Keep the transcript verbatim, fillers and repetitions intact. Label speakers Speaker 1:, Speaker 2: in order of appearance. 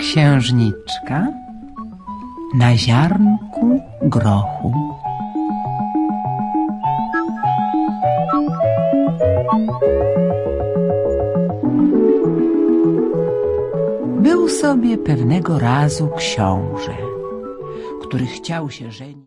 Speaker 1: Księżniczka na ziarnku grochu. Był sobie pewnego razu książę, który chciał się żenić.